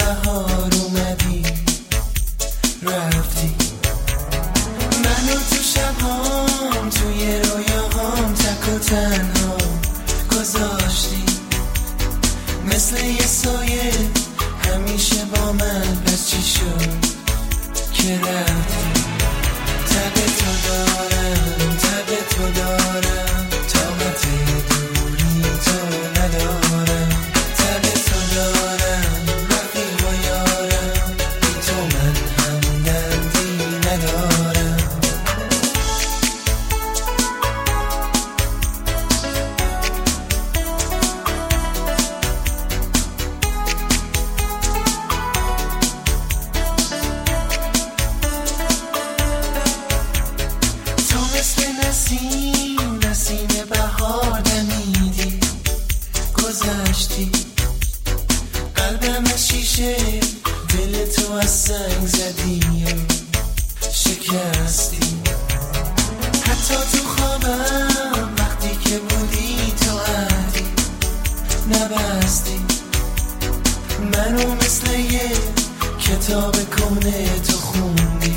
بهار اومدی رفتی، منو تو شبهام توی رویاهام تک و تنها گذاشتی، مثل یه سایه همیشه با من. پس چی شد که رفتی؟ تب تو دارم، تب تو دارم، طاقت دوری تو ندارم. تب تو دارم رفیق و یارم، بی تو من هم دردی ندارم. نسیم بهار دمیدی گذشتی، قلبم از شیشه دل تو از سنگ زدی شکستی. حتی تو خوابم وقتی که بودی تو عهدی نبستی، منو مثل یه کتاب کهنه تو خوندی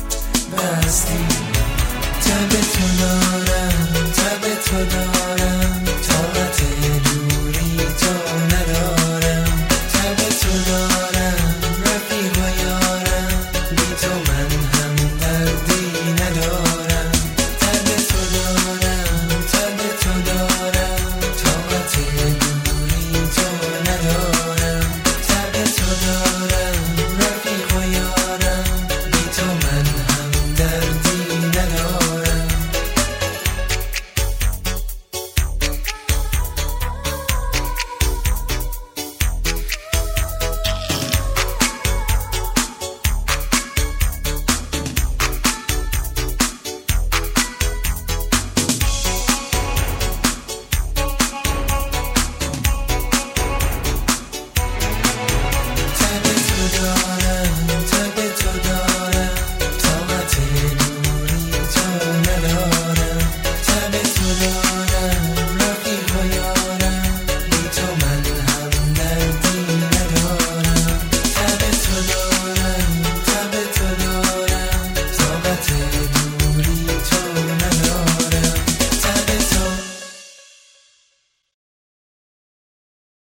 بستی. تب تو دارم، تب تو دارم،